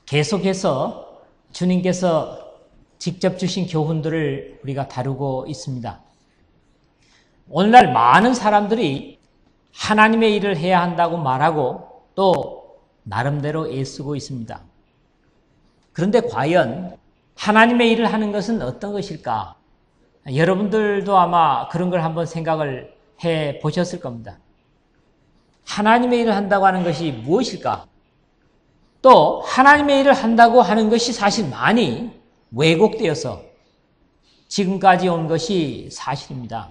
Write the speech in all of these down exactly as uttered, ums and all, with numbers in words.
계속해서 주님께서 직접 주신 교훈들을 우리가 다루고 있습니다. 오늘날 많은 사람들이 하나님의 일을 해야 한다고 말하고 또 나름대로 애쓰고 있습니다. 그런데 과연 하나님의 일을 하는 것은 어떤 것일까? 여러분들도 아마 그런 걸 한번 생각을 해 보셨을 겁니다. 하나님의 일을 한다고 하는 것이 무엇일까? 또 하나님의 일을 한다고 하는 것이 사실 많이 왜곡되어서 지금까지 온 것이 사실입니다.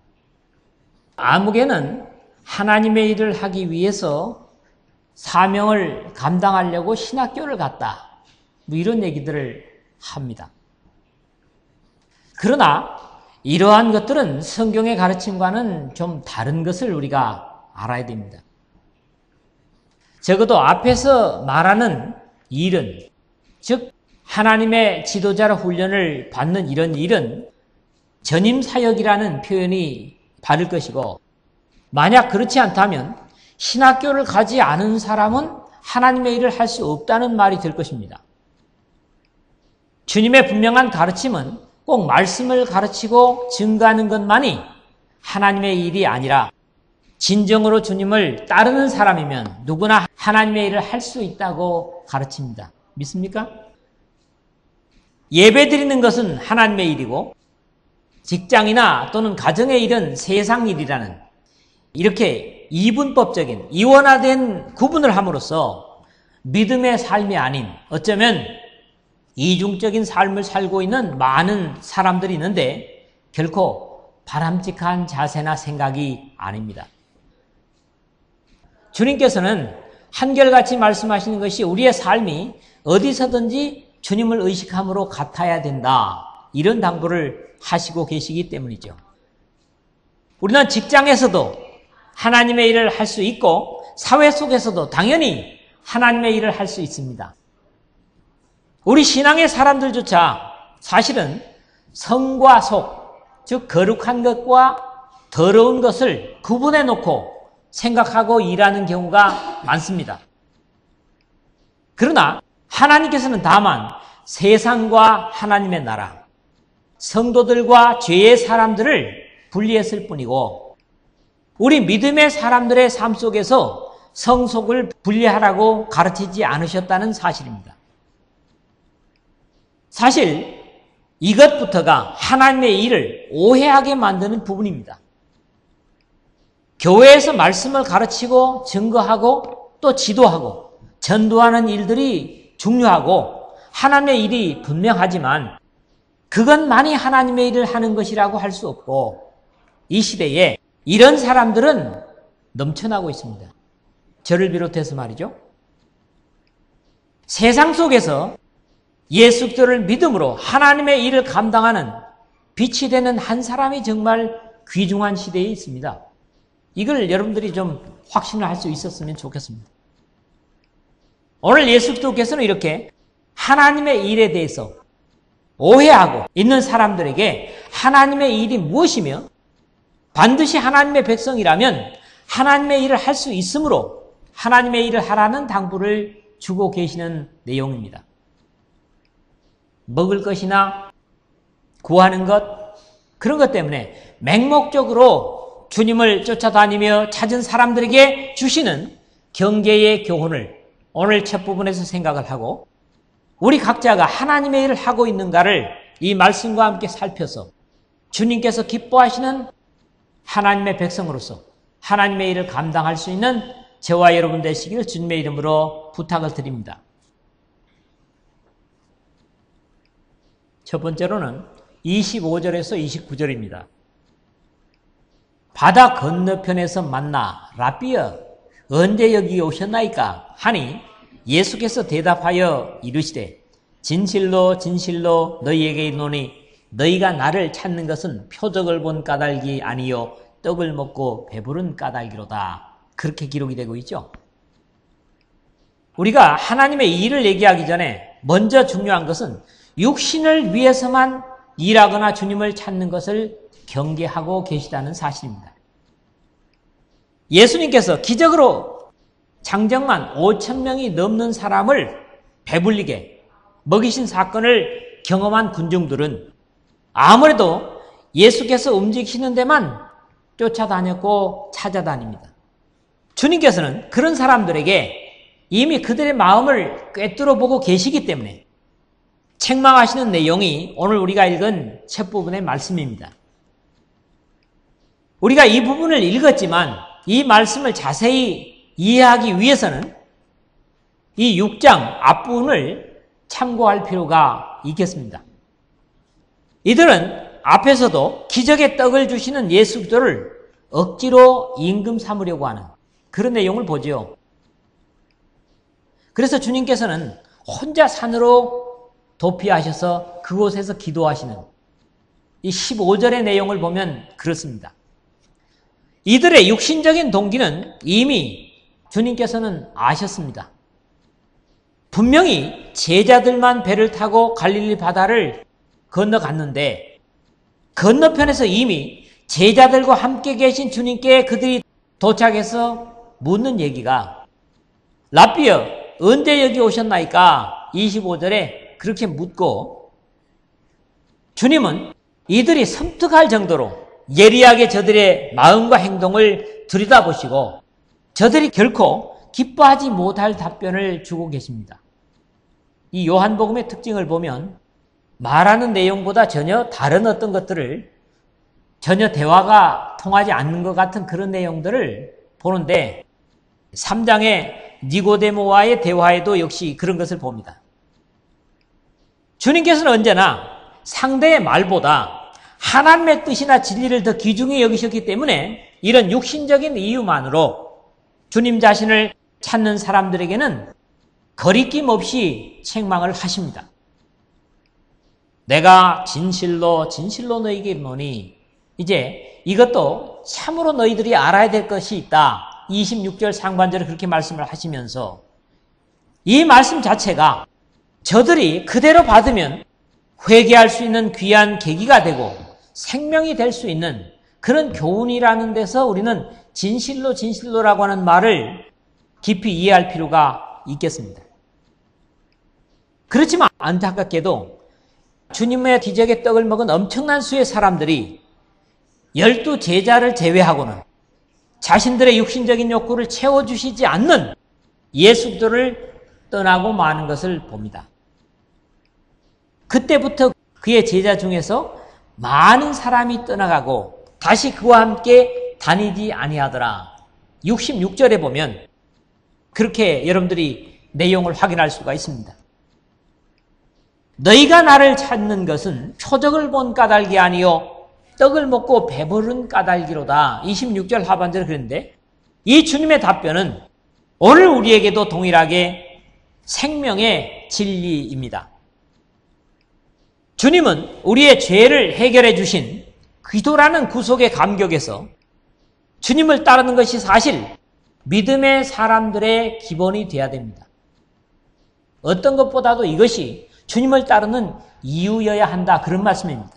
아무개는 하나님의 일을 하기 위해서 사명을 감당하려고 신학교를 갔다. 뭐 이런 얘기들을 합니다. 그러나 이러한 것들은 성경의 가르침과는 좀 다른 것을 우리가 알아야 됩니다. 적어도 앞에서 말하는 일은, 즉 하나님의 지도자로 훈련을 받는 이런 일은 전임사역이라는 표현이 바를 것이고, 만약 그렇지 않다면 신학교를 가지 않은 사람은 하나님의 일을 할 수 없다는 말이 될 것입니다. 주님의 분명한 가르침은 꼭 말씀을 가르치고 증거하는 것만이 하나님의 일이 아니라 진정으로 주님을 따르는 사람이면 누구나 하나님의 일을 할 수 있다고 가르칩니다. 믿습니까? 예배 드리는 것은 하나님의 일이고 직장이나 또는 가정의 일은 세상 일이라는 이렇게 이분법적인 이원화된 구분을 함으로써 믿음의 삶이 아닌 어쩌면 이중적인 삶을 살고 있는 많은 사람들이 있는데 결코 바람직한 자세나 생각이 아닙니다. 주님께서는 한결같이 말씀하시는 것이 우리의 삶이 어디서든지 주님을 의식함으로 같아야 된다. 이런 당부를 하시고 계시기 때문이죠. 우리는 직장에서도 하나님의 일을 할 수 있고 사회 속에서도 당연히 하나님의 일을 할 수 있습니다. 우리 신앙의 사람들조차 사실은 성과 속, 즉 거룩한 것과 더러운 것을 구분해 놓고 생각하고 일하는 경우가 많습니다. 그러나 하나님께서는 다만 세상과 하나님의 나라, 성도들과 죄의 사람들을 분리했을 뿐이고 우리 믿음의 사람들의 삶 속에서 성속을 분리하라고 가르치지 않으셨다는 사실입니다. 사실 이것부터가 하나님의 일을 오해하게 만드는 부분입니다. 교회에서 말씀을 가르치고 증거하고 또 지도하고 전도하는 일들이 중요하고 하나님의 일이 분명하지만 그것만이 하나님의 일을 하는 것이라고 할 수 없고 이 시대에 이런 사람들은 넘쳐나고 있습니다. 저를 비롯해서 말이죠. 세상 속에서 예수 그리스도를 믿음으로 하나님의 일을 감당하는 빛이 되는 한 사람이 정말 귀중한 시대에 있습니다. 이걸 여러분들이 좀 확신을 할 수 있었으면 좋겠습니다. 오늘 예수 그리스도께서는 이렇게 하나님의 일에 대해서 오해하고 있는 사람들에게 하나님의 일이 무엇이며 반드시 하나님의 백성이라면 하나님의 일을 할 수 있으므로 하나님의 일을 하라는 당부를 주고 계시는 내용입니다. 먹을 것이나 구하는 것, 그런 것 때문에 맹목적으로 주님을 쫓아다니며 찾은 사람들에게 주시는 경계의 교훈을 오늘 첫 부분에서 생각을 하고 우리 각자가 하나님의 일을 하고 있는가를 이 말씀과 함께 살펴서 주님께서 기뻐하시는 하나님의 백성으로서 하나님의 일을 감당할 수 있는 저와 여러분 되시기를 주님의 이름으로 부탁을 드립니다. 첫 번째로는 이십오 절에서 이십구 절입니다. 바다 건너편에서 만나 라비여 언제 여기 오셨나이까 하니 예수께서 대답하여 이르시되 진실로 진실로 너희에게 이르노니 너희가 나를 찾는 것은 표적을 본 까닭이 아니요 떡을 먹고 배부른 까닭이로다. 그렇게 기록이 되고 있죠. 우리가 하나님의 일을 얘기하기 전에 먼저 중요한 것은 육신을 위해서만 일하거나 주님을 찾는 것을 경계하고 계시다는 사실입니다. 예수님께서 기적으로 장정만 오천 명이 넘는 사람을 배불리게 먹이신 사건을 경험한 군중들은 아무래도 예수께서 움직이시는 데만 쫓아다녔고 찾아다닙니다. 주님께서는 그런 사람들에게 이미 그들의 마음을 꿰뚫어 보고 계시기 때문에 책망하시는 내용이 오늘 우리가 읽은 첫 부분의 말씀입니다. 우리가 이 부분을 읽었지만 이 말씀을 자세히 이해하기 위해서는 이 육 장 앞부분을 참고할 필요가 있겠습니다. 이들은 앞에서도 기적의 떡을 주시는 예수 그리스도를 억지로 임금 삼으려고 하는 그런 내용을 보죠. 그래서 주님께서는 혼자 산으로 도피하셔서 그곳에서 기도하시는 이 십오 절의 내용을 보면 그렇습니다. 이들의 육신적인 동기는 이미 주님께서는 아셨습니다. 분명히 제자들만 배를 타고 갈릴리 바다를 건너갔는데 건너편에서 이미 제자들과 함께 계신 주님께 그들이 도착해서 묻는 얘기가 라삐여 언제 여기 오셨나이까? 이십오 절에 그렇게 묻고 주님은 이들이 섬뜩할 정도로 예리하게 저들의 마음과 행동을 들여다보시고 저들이 결코 기뻐하지 못할 답변을 주고 계십니다. 이 요한복음의 특징을 보면 말하는 내용보다 전혀 다른 어떤 것들을 전혀 대화가 통하지 않는 것 같은 그런 내용들을 보는데 삼 장의 니고데모와의 대화에도 역시 그런 것을 봅니다. 주님께서는 언제나 상대의 말보다 하나님의 뜻이나 진리를 더 귀중히 여기셨기 때문에 이런 육신적인 이유만으로 주님 자신을 찾는 사람들에게는 거리낌 없이 책망을 하십니다. 내가 진실로 진실로 너희에게 이르노니 이제 이것도 참으로 너희들이 알아야 될 것이 있다. 이십육 절 상반절에 그렇게 말씀을 하시면서 이 말씀 자체가 저들이 그대로 받으면 회개할 수 있는 귀한 계기가 되고 생명이 될 수 있는 그런 교훈이라는 데서 우리는 진실로 진실로라고 하는 말을 깊이 이해할 필요가 있겠습니다. 그렇지만 안타깝게도 주님의 기적의 떡을 먹은 엄청난 수의 사람들이 열두 제자를 제외하고는 자신들의 육신적인 욕구를 채워주시지 않는 예수 그리스도를 떠나고 마는 것을 봅니다. 그때부터 그의 제자 중에서 많은 사람이 떠나가고 다시 그와 함께 다니지 아니하더라. 육십육 절에 보면 그렇게 여러분들이 내용을 확인할 수가 있습니다. 너희가 나를 찾는 것은 표적을 본 까닭이 아니요 떡을 먹고 배부른 까닭이로다. 이십육 절 하반절에 그랬는데 이 주님의 답변은 오늘 우리에게도 동일하게 생명의 진리입니다. 주님은 우리의 죄를 해결해 주신 기도라는 구속의 감격에서 주님을 따르는 것이 사실 믿음의 사람들의 기본이 되어야 됩니다. 어떤 것보다도 이것이 주님을 따르는 이유여야 한다. 그런 말씀입니다.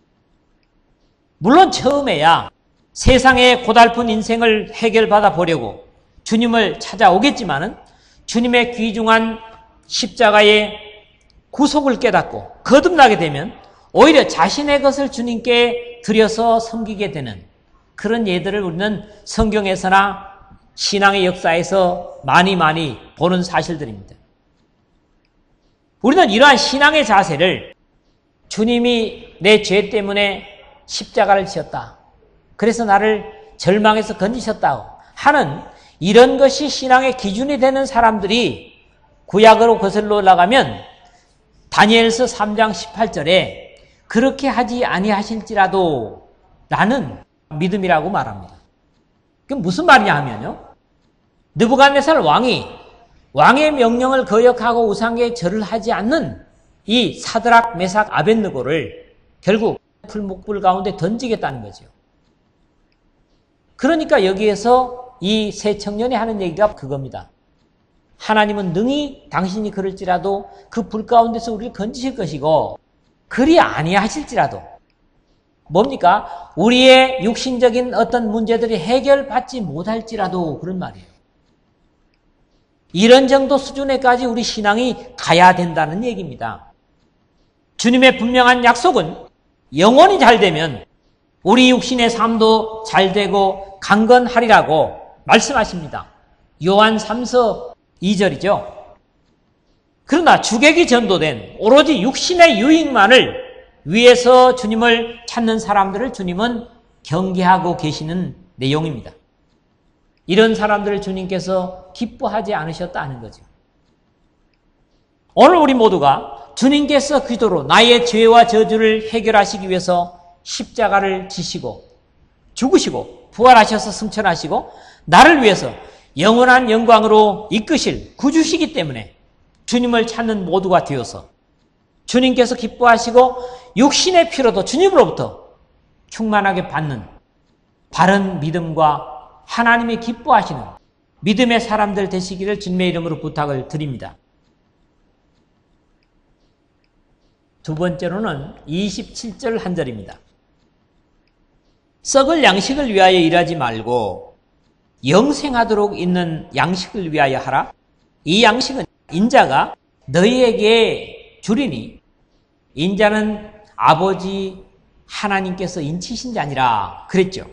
물론 처음에야 세상의 고달픈 인생을 해결받아 보려고 주님을 찾아오겠지만은 주님의 귀중한 십자가의 구속을 깨닫고 거듭나게 되면 오히려 자신의 것을 주님께 드려서 섬기게 되는 그런 예들을 우리는 성경에서나 신앙의 역사에서 많이 많이 보는 사실들입니다. 우리는 이러한 신앙의 자세를 주님이 내 죄 때문에 십자가를 지었다. 그래서 나를 절망에서 건지셨다고 하는 이런 것이 신앙의 기준이 되는 사람들이 구약으로 거슬러 올라가면 다니엘서 삼 장 십팔 절에 그렇게 하지 아니하실지라도 라는 믿음이라고 말합니다. 그게 무슨 말이냐 하면요. 느부갓네살 왕이 왕의 명령을 거역하고 우상에 절을 하지 않는 이 사드락, 메삭, 아벳느고를 결국 풀목불 가운데 던지겠다는 거죠. 그러니까 여기에서 이 세 청년이 하는 얘기가 그겁니다. 하나님은 능히 당신이 그럴지라도 그 불 가운데서 우리를 건지실 것이고 그리 아니하실지라도 뭡니까? 우리의 육신적인 어떤 문제들이 해결받지 못할지라도 그런 말이에요. 이런 정도 수준에까지 우리 신앙이 가야 된다는 얘기입니다. 주님의 분명한 약속은 영혼이 잘 되면 우리 육신의 삶도 잘 되고 강건하리라고 말씀하십니다. 요한 삼서 이 절이죠. 그러나 주객이 전도된 오로지 육신의 유익만을 위해서 주님을 찾는 사람들을 주님은 경계하고 계시는 내용입니다. 이런 사람들을 주님께서 기뻐하지 않으셨다는 거죠. 오늘 우리 모두가 주님께서 그리스도로 나의 죄와 저주를 해결하시기 위해서 십자가를 지시고 죽으시고 부활하셔서 승천하시고 나를 위해서 영원한 영광으로 이끄실 구주시기 때문에 주님을 찾는 모두가 되어서 주님께서 기뻐하시고 육신의 피로도 주님으로부터 충만하게 받는 바른 믿음과 하나님이 기뻐하시는 믿음의 사람들 되시기를 주님의 이름으로 부탁을 드립니다. 두 번째로는 이십칠 절 한 절입니다. 썩을 양식을 위하여 일하지 말고 영생하도록 있는 양식을 위하여 하라. 이 양식은 인자가 너희에게 주리니 인자는 아버지 하나님께서 인치신 자니라 그랬죠.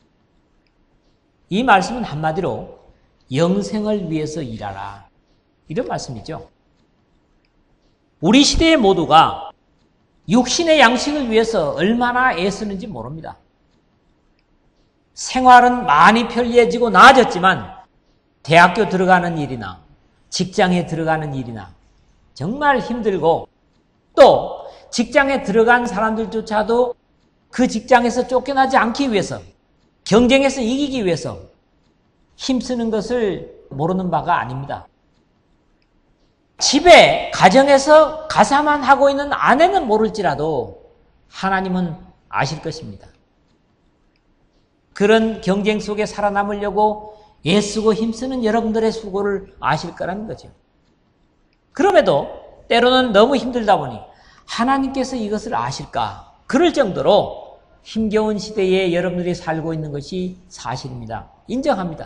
이 말씀은 한마디로 영생을 위해서 일하라 이런 말씀이죠. 우리 시대의 모두가 육신의 양식을 위해서 얼마나 애쓰는지 모릅니다. 생활은 많이 편리해지고 나아졌지만 대학교 들어가는 일이나 직장에 들어가는 일이나 정말 힘들고 또 직장에 들어간 사람들조차도 그 직장에서 쫓겨나지 않기 위해서 경쟁에서 이기기 위해서 힘쓰는 것을 모르는 바가 아닙니다. 집에 가정에서 가사만 하고 있는 아내는 모를지라도 하나님은 아실 것입니다. 그런 경쟁 속에 살아남으려고 애쓰고 힘쓰는 여러분들의 수고를 아실 거라는 거죠. 그럼에도 때로는 너무 힘들다 보니 하나님께서 이것을 아실까? 그럴 정도로 힘겨운 시대에 여러분들이 살고 있는 것이 사실입니다. 인정합니다.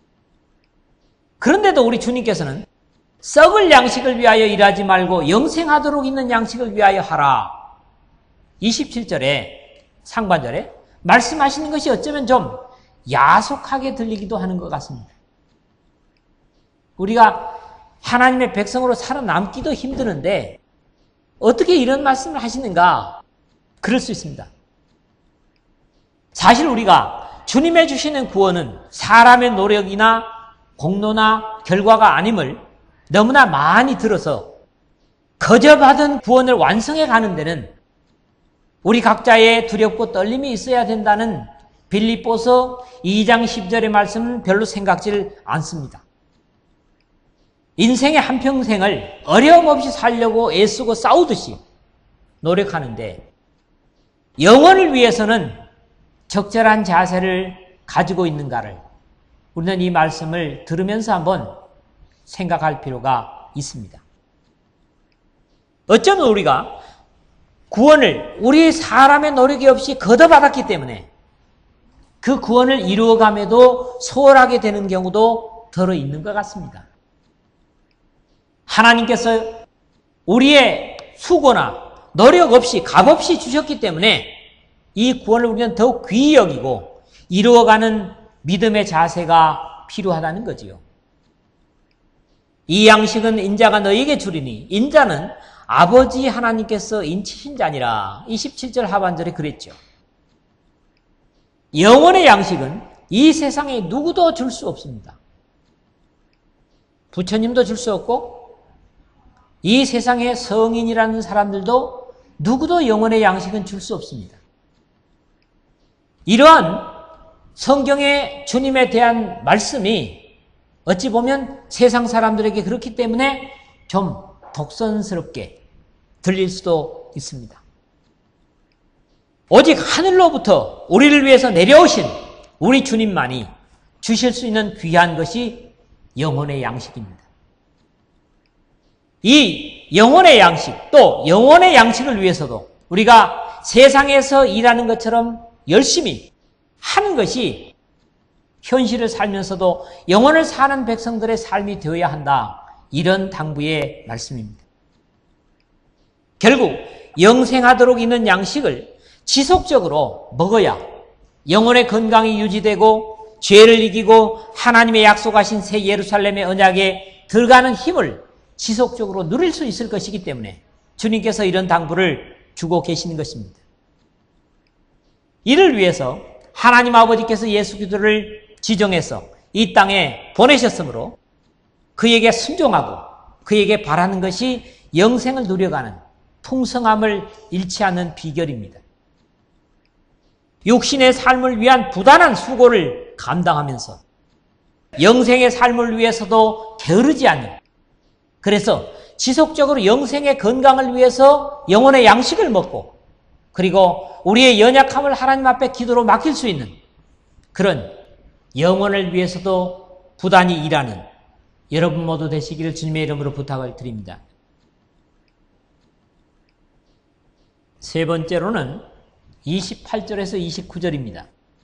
그런데도 우리 주님께서는 썩을 양식을 위하여 일하지 말고 영생하도록 있는 양식을 위하여 하라. 이십칠 절에 상반절에 말씀하시는 것이 어쩌면 좀 야속하게 들리기도 하는 것 같습니다. 우리가 하나님의 백성으로 살아남기도 힘드는데 어떻게 이런 말씀을 하시는가? 그럴 수 있습니다. 사실 우리가 주님의 주시는 구원은 사람의 노력이나 공로나 결과가 아님을 너무나 많이 들어서 거저 받은 구원을 완성해 가는 데는 우리 각자의 두렵고 떨림이 있어야 된다는 빌립보서 이 장 십 절의 말씀은 별로 생각질 않습니다. 인생의 한평생을 어려움 없이 살려고 애쓰고 싸우듯이 노력하는데 영혼을 위해서는 적절한 자세를 가지고 있는가를 우리는 이 말씀을 들으면서 한번 생각할 필요가 있습니다. 어쩌면 우리가 구원을 우리 사람의 노력이 없이 거둬받았기 때문에 그 구원을 이루어감에도 소홀하게 되는 경우도 덜어 있는 것 같습니다. 하나님께서 우리의 수고나 노력 없이 값없이 주셨기 때문에 이 구원을 우리는 더욱 귀히 여기고 이루어가는 믿음의 자세가 필요하다는 거지요. 이 양식은 인자가 너에게 주리니 인자는 아버지 하나님께서 인치신 자니라. 이십칠 절 하반절에 그랬죠. 영혼의 양식은 이 세상에 누구도 줄 수 없습니다. 부처님도 줄 수 없고 이 세상의 성인이라는 사람들도 누구도 영혼의 양식은 줄 수 없습니다. 이러한 성경의 주님에 대한 말씀이 어찌 보면 세상 사람들에게 그렇기 때문에 좀 독선스럽게 들릴 수도 있습니다. 오직 하늘로부터 우리를 위해서 내려오신 우리 주님만이 주실 수 있는 귀한 것이 영혼의 양식입니다. 이 영혼의 양식, 또 영혼의 양식을 위해서도 우리가 세상에서 일하는 것처럼 열심히 하는 것이 현실을 살면서도 영혼을 사는 백성들의 삶이 되어야 한다. 이런 당부의 말씀입니다. 결국 영생하도록 있는 양식을 지속적으로 먹어야 영혼의 건강이 유지되고 죄를 이기고 하나님의 약속하신 새 예루살렘의 언약에 들어가는 힘을 지속적으로 누릴 수 있을 것이기 때문에 주님께서 이런 당부를 주고 계시는 것입니다. 이를 위해서 하나님 아버지께서 예수 그리스도를 지정해서 이 땅에 보내셨으므로 그에게 순종하고 그에게 바라는 것이 영생을 누려가는 풍성함을 잃지 않는 비결입니다. 육신의 삶을 위한 부단한 수고를 감당하면서 영생의 삶을 위해서도 게으르지 않는, 그래서 지속적으로 영생의 건강을 위해서 영혼의 양식을 먹고 그리고 우리의 연약함을 하나님 앞에 기도로 맡길 수 있는 그런 영혼을 위해서도 부단히 일하는 여러분 모두 되시기를 주님의 이름으로 부탁을 드립니다. 세 번째로는 이십팔 절에서 이십구 절입니다.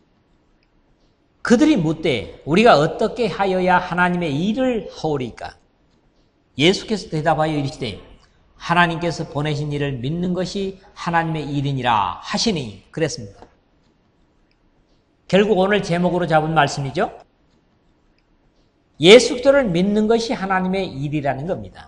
그들이 묻되 우리가 어떻게 하여야 하나님의 일을 하오리까? 예수께서 대답하여 이르시되 하나님께서 보내신 일을 믿는 것이 하나님의 일이니라 하시니 그랬습니다. 결국 오늘 제목으로 잡은 말씀이죠. 예수 그리스도를 믿는 것이 하나님의 일이라는 겁니다.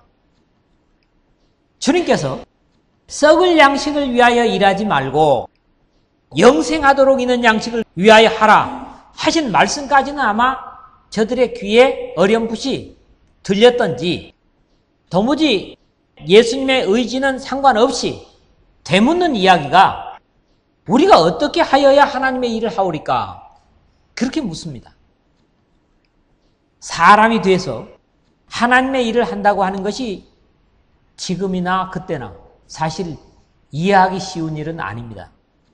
주님께서 썩을 양식을 위하여 일하지 말고 영생하도록 있는 양식을 위하여 하라 하신 말씀까지는 아마 저들의 귀에 어렴풋이 들렸던지 도무지 예수님의 의지는 상관없이 되묻는 이야기가 우리가 어떻게 하여야 하나님의 일을 하오리까? 그렇게 묻습니다. 사람이 돼서 하나님의 일을 한다고 하는 것이 지금이나 그때나 사실 이해하기 쉬운 일은 아닙니다.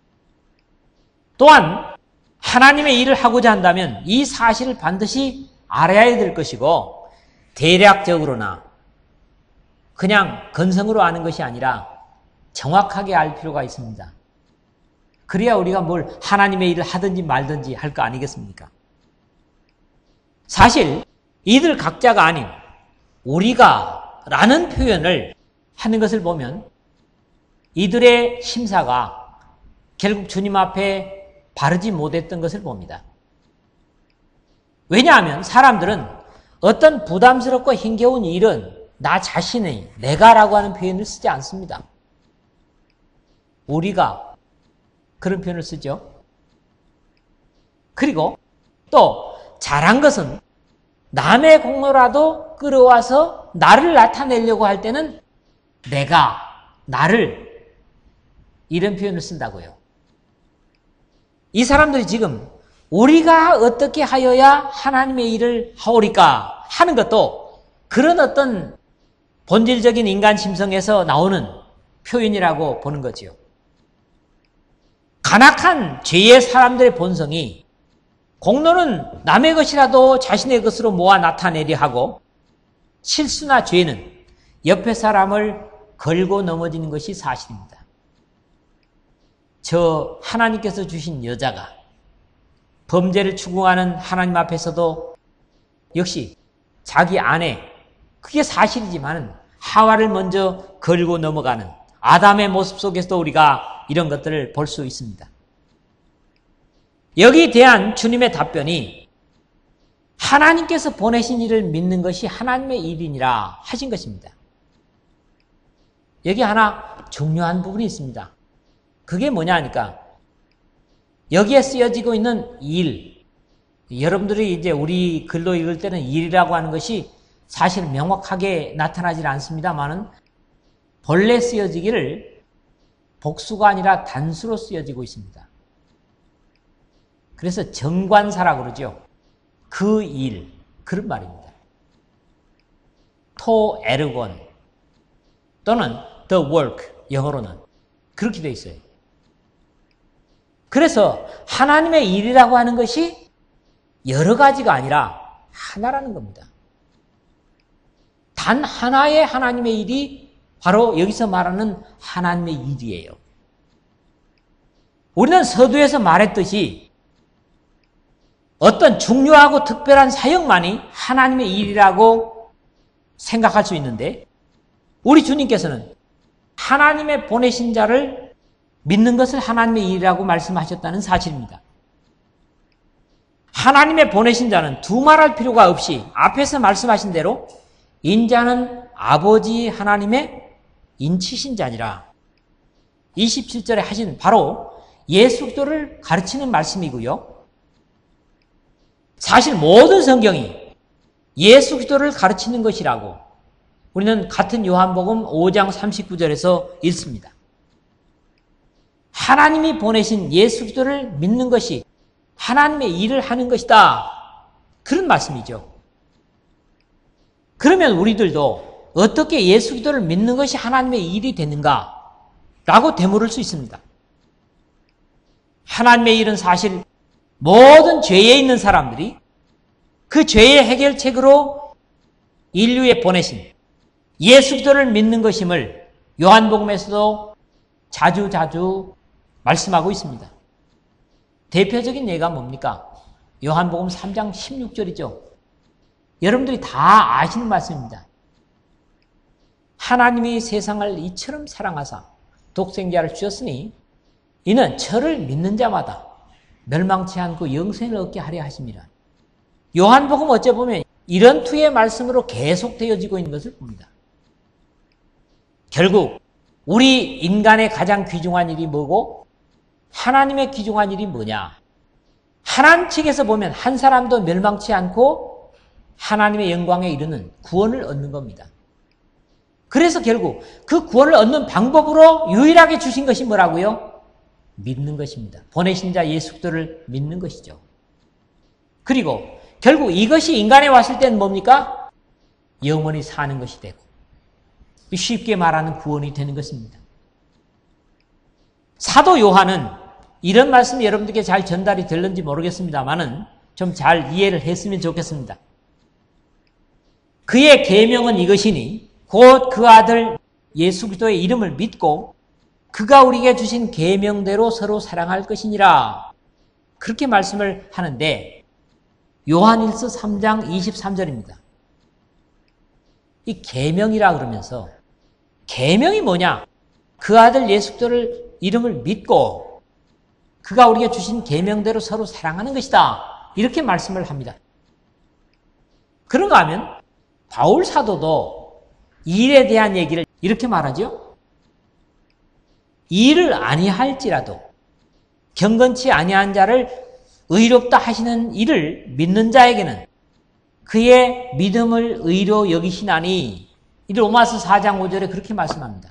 또한 하나님의 일을 하고자 한다면 이 사실을 반드시 알아야 될 것이고 대략적으로나 그냥 건성으로 아는 것이 아니라 정확하게 알 필요가 있습니다. 그래야 우리가 뭘 하나님의 일을 하든지 말든지 할 거 아니겠습니까? 사실 이들 각자가 아닌 우리가 라는 표현을 하는 것을 보면 이들의 심사가 결국 주님 앞에 바르지 못했던 것을 봅니다. 왜냐하면 사람들은 어떤 부담스럽고 힘겨운 일은 나 자신의 내가라고 하는 표현을 쓰지 않습니다. 우리가 그런 표현을 쓰죠. 그리고 또 잘한 것은 남의 공로라도 끌어와서 나를 나타내려고 할 때는 내가, 나를 이런 표현을 쓴다고요. 이 사람들이 지금 우리가 어떻게 하여야 하나님의 일을 하오리까 하는 것도 그런 어떤 본질적인 인간 심성에서 나오는 표현이라고 보는 거지요. 간악한 죄의 사람들의 본성이 공로는 남의 것이라도 자신의 것으로 모아 나타내려 하고 실수나 죄는 옆에 사람을 걸고 넘어지는 것이 사실입니다. 저 하나님께서 주신 여자가 범죄를 추구하는 하나님 앞에서도 역시 자기 아내, 그게 사실이지만 하와를 먼저 걸고 넘어가는 아담의 모습 속에서도 우리가 이런 것들을 볼 수 있습니다. 여기에 대한 주님의 답변이 하나님께서 보내신 일을 믿는 것이 하나님의 일이니라 하신 것입니다. 여기 하나 중요한 부분이 있습니다. 그게 뭐냐 하니까 여기에 쓰여지고 있는 일, 여러분들이 이제 우리 글로 읽을 때는 일이라고 하는 것이 사실 명확하게 나타나질 않습니다만은 본래 쓰여지기를 복수가 아니라 단수로 쓰여지고 있습니다. 그래서 정관사라고 그러죠. 그 일, 그런 말입니다. 토 에르곤 또는 the work, 영어로는 그렇게 되어 있어요. 그래서 하나님의 일이라고 하는 것이 여러 가지가 아니라 하나라는 겁니다. 단 하나의 하나님의 일이 바로 여기서 말하는 하나님의 일이에요. 우리는 서두에서 말했듯이 어떤 중요하고 특별한 사역만이 하나님의 일이라고 생각할 수 있는데 우리 주님께서는 하나님의 보내신 자를 믿는 것을 하나님의 일이라고 말씀하셨다는 사실입니다. 하나님의 보내신 자는 두말할 필요가 없이 앞에서 말씀하신 대로 인자는 아버지 하나님의 인치신 자니라. 이십칠 절에 하신 바로 예수 그리스도를 가르치는 말씀이고요. 사실 모든 성경이 예수 그리스도를 가르치는 것이라고 우리는 같은 요한복음 오 장 삼십구 절에서 읽습니다. 하나님이 보내신 예수 그리스도를 믿는 것이 하나님의 일을 하는 것이다. 그런 말씀이죠. 그러면 우리들도 어떻게 예수 그리스도를 믿는 것이 하나님의 일이 되는가? 라고 되물을 수 있습니다. 하나님의 일은 사실 모든 죄에 있는 사람들이 그 죄의 해결책으로 인류에 보내신 예수 그리스도를 믿는 것임을 요한복음에서도 자주 자주 말씀하고 있습니다. 대표적인 예가 뭡니까? 요한복음 삼 장 십육 절이죠. 여러분들이 다 아시는 말씀입니다. 하나님이 세상을 이처럼 사랑하사 독생자를 주셨으니 이는 저를 믿는 자마다 멸망치 않고 영생을 얻게 하려 하심이라. 요한복음 어째 보면 이런 투의 말씀으로 계속되어지고 있는 것을 봅니다. 결국 우리 인간의 가장 귀중한 일이 뭐고 하나님의 귀중한 일이 뭐냐? 하나님 측에서 보면 한 사람도 멸망치 않고 하나님의 영광에 이르는 구원을 얻는 겁니다. 그래서 결국 그 구원을 얻는 방법으로 유일하게 주신 것이 뭐라고요? 믿는 것입니다. 보내신 자 예수 그리스도를 믿는 것이죠. 그리고 결국 이것이 인간에 왔을 때는 뭡니까? 영원히 사는 것이 되고 쉽게 말하는 구원이 되는 것입니다. 사도 요한은 이런 말씀이 여러분들께 잘 전달이 될는지 모르겠습니다만은 좀 잘 이해를 했으면 좋겠습니다. 그의 계명은 이것이니 곧 그 아들 예수 그리스도의 이름을 믿고 그가 우리에게 주신 계명대로 서로 사랑할 것이니라. 그렇게 말씀을 하는데 요한일서 삼 장 이십삼 절입니다. 이 계명이라 그러면서 계명이 뭐냐? 그 아들 예수 그리스도를 이름을 믿고 그가 우리에게 주신 계명대로 서로 사랑하는 것이다. 이렇게 말씀을 합니다. 그런가 하면 바울 사도도 일에 대한 얘기를 이렇게 말하죠. 일을 아니할지라도 경건치 아니한 자를 의롭다 하시는 이를 믿는 자에게는 그의 믿음을 의로 여기시나니 이를 로마서 사 장 오 절에 그렇게 말씀합니다.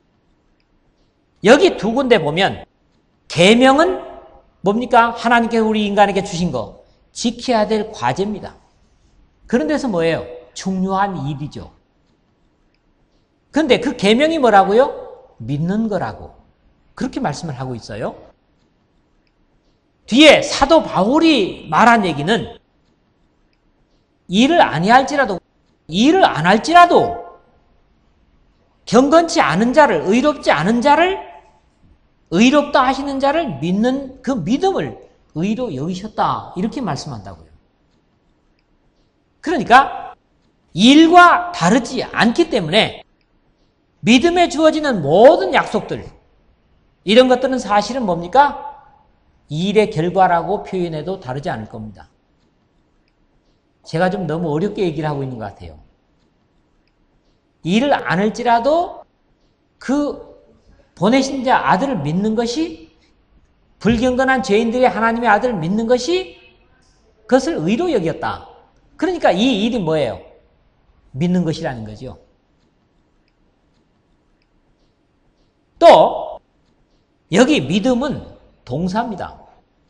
여기 두 군데 보면 계명은 뭡니까? 하나님께서 우리 인간에게 주신 거 지켜야 될 과제입니다. 그런 데서 뭐예요? 중요한 일이죠. 그런데 그 계명이 뭐라고요? 믿는 거라고 그렇게 말씀을 하고 있어요. 뒤에 사도 바울이 말한 얘기는 일을 아니할지라도 일을 안 할지라도 경건치 않은 자를 의롭지 않은 자를 의롭다 하시는 자를 믿는 그 믿음을 의로 여기셨다 이렇게 말씀한다고요. 그러니까 일과 다르지 않기 때문에 믿음에 주어지는 모든 약속들 이런 것들은 사실은 뭡니까? 일의 결과라고 표현해도 다르지 않을 겁니다. 제가 좀 너무 어렵게 얘기를 하고 있는 것 같아요. 일을 안 할지라도 그 보내신 자 아들을 믿는 것이 불경건한 죄인들이 하나님의 아들을 믿는 것이 그것을 의로 여겼다. 그러니까 이 일이 뭐예요? 믿는 것이라는 거죠. 또 여기 믿음은 동사입니다.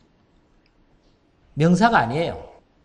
명사가 아니에요.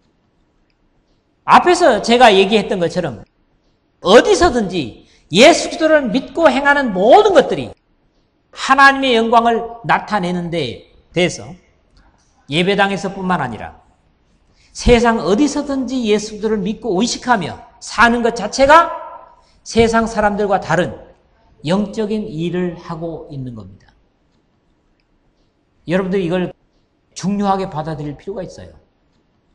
앞에서 제가 얘기했던 것처럼 어디서든지 예수 그리스도를 믿고 행하는 모든 것들이 하나님의 영광을 나타내는 데 대해서 예배당에서뿐만 아니라 세상 어디서든지 예수 그리스도를 믿고 의식하며 사는 것 자체가 세상 사람들과 다른 영적인 일을 하고 있는 겁니다. 여러분들이 이걸 중요하게 받아들일 필요가 있어요.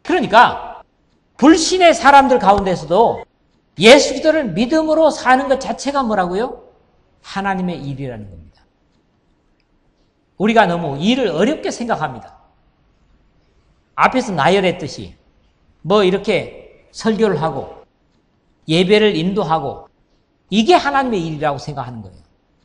그러니까 불신의 사람들 가운데서도 예수 그리스도를 믿음으로 사는 것 자체가 뭐라고요? 하나님의 일이라는 겁니다. 우리가 너무 일을 어렵게 생각합니다. 앞에서 나열했듯이 뭐 이렇게 설교를 하고 예배를 인도하고 이게 하나님의 일이라고 생각하는 거예요.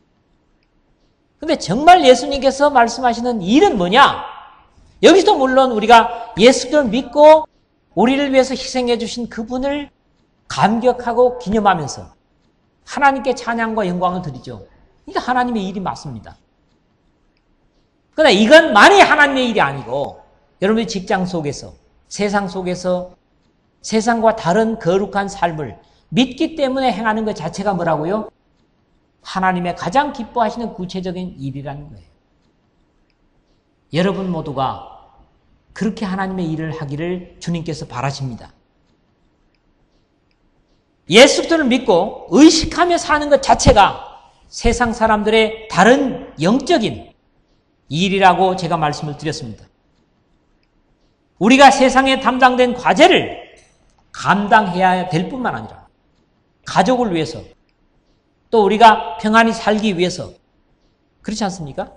근데 정말 예수님께서 말씀하시는 일은 뭐냐? 여기서 물론 우리가 예수를 믿고 우리를 위해서 희생해 주신 그분을 감격하고 기념하면서 하나님께 찬양과 영광을 드리죠. 이게 하나님의 일이 맞습니다. 그러나 이건 만이 하나님의 일이 아니고 여러분의 직장 속에서, 세상 속에서 세상과 다른 거룩한 삶을 믿기 때문에 행하는 것 자체가 뭐라고요? 하나님의 가장 기뻐하시는 구체적인 일이라는 거예요. 여러분 모두가 그렇게 하나님의 일을 하기를 주님께서 바라십니다. 예수 그리스도를 믿고 의식하며 사는 것 자체가 세상 사람들의 다른 영적인 일이라고 제가 말씀을 드렸습니다. 우리가 세상에 담당된 과제를 감당해야 될 뿐만 아니라 가족을 위해서 또 우리가 평안히 살기 위해서 그렇지 않습니까?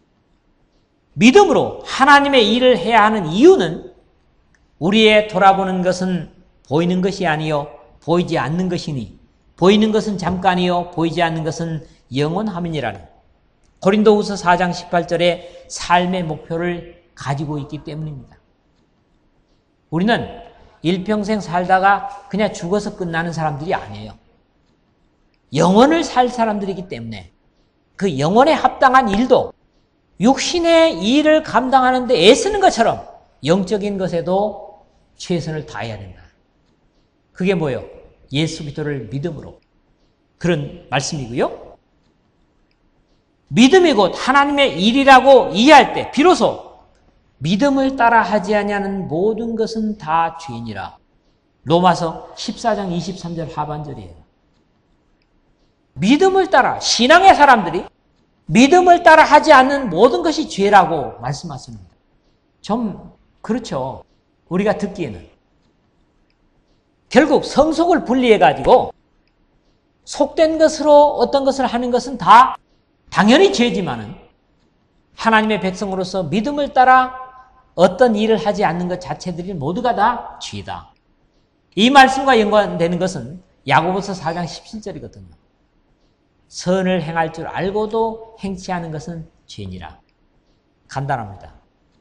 믿음으로 하나님의 일을 해야 하는 이유는 우리의 돌아보는 것은 보이는 것이 아니요 보이지 않는 것이니 보이는 것은 잠깐이요 보이지 않는 것은 영원함이니라는 고린도후서 사 장 십팔 절에 삶의 목표를 가지고 있기 때문입니다. 우리는 일평생 살다가 그냥 죽어서 끝나는 사람들이 아니에요. 영원을 살 사람들이기 때문에 그 영원에 합당한 일도 육신의 일을 감당하는 데 애쓰는 것처럼 영적인 것에도 최선을 다해야 된다. 그게 뭐예요? 예수 그리스도를 믿음으로. 그런 말씀이고요. 믿음이 곧 하나님의 일이라고 이해할 때 비로소 믿음을 따라 하지 아니하는 모든 것은 다 죄니라. 로마서 십사 장 이십삼 절 하반절이에요. 믿음을 따라 신앙의 사람들이 믿음을 따라 하지 않는 모든 것이 죄라고 말씀하십니다. 좀 그렇죠. 우리가 듣기에는. 결국 성속을 분리해가지고 속된 것으로 어떤 것을 하는 것은 다 당연히 죄지만은 하나님의 백성으로서 믿음을 따라 어떤 일을 하지 않는 것 자체들이 모두가 다 죄다. 이 말씀과 연관되는 것은 야고보서 사 장 십칠 절이거든요. 선을 행할 줄 알고도 행치 않은 것은 죄니라. 간단합니다.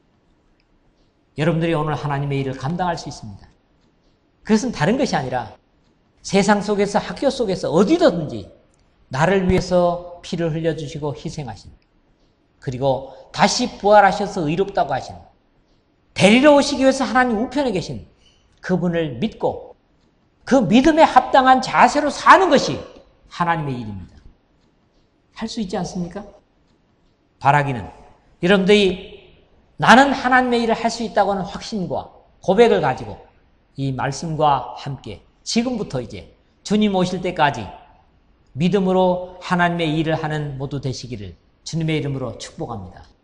여러분들이 오늘 하나님의 일을 감당할 수 있습니다. 그것은 다른 것이 아니라 세상 속에서 학교 속에서 어디든지 나를 위해서 피를 흘려주시고 희생하신 그리고 다시 부활하셔서 의롭다고 하신 데리러 오시기 위해서 하나님 우편에 계신 그분을 믿고 그 믿음에 합당한 자세로 사는 것이 하나님의 일입니다. 할 수 있지 않습니까? 바라기는 여러분들이 나는 하나님의 일을 할 수 있다고 하는 확신과 고백을 가지고 이 말씀과 함께 지금부터 이제 주님 오실 때까지 믿음으로 하나님의 일을 하는 모두 되시기를 주님의 이름으로 축복합니다.